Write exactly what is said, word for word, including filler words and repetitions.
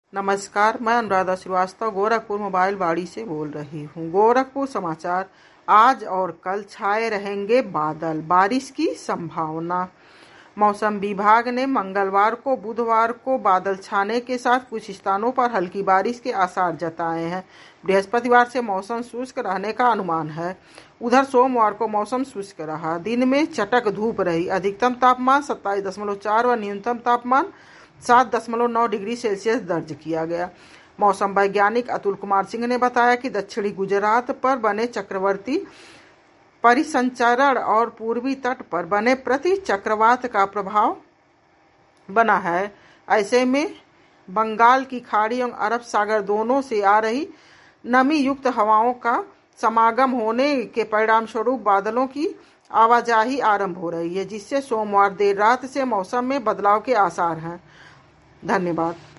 नमस्कार, मैं अनुराधा श्रीवास्तव गोरखपुर मोबाइल बाड़ी से बोल रही हूँ। गोरखपुर समाचार। आज और कल छाए रहेंगे बादल, बारिश की संभावना। मौसम विभाग ने मंगलवार को बुधवार को बादल छाने के साथ कुछ स्थानों पर हल्की बारिश के आसार जताए हैं। बृहस्पतिवार से मौसम शुष्क रहने का अनुमान है। उधर सोमवार को मौसम शुष्क रहा। दिन में चटक धूप रही। अधिकतम तापमान सत्ताईस दशमलव चार व न्यूनतम तापमान सात दशमलव नौ डिग्री सेल्सियस दर्ज किया गया। मौसम वैज्ञानिक अतुल कुमार सिंह ने बताया कि दक्षिणी गुजरात पर बने चक्रवर्ती परिसंचरण और पूर्वी तट पर बने प्रति चक्रवात का प्रभाव बना है। ऐसे में बंगाल की खाड़ी और अरब सागर दोनों से आ रही नमी युक्त हवाओं का समागम होने के परिणाम स्वरूप बादलों की आवाजाही आरंभ हो रही है, जिससे सोमवार देर रात से मौसम में बदलाव के आसार हैं। धन्यवाद।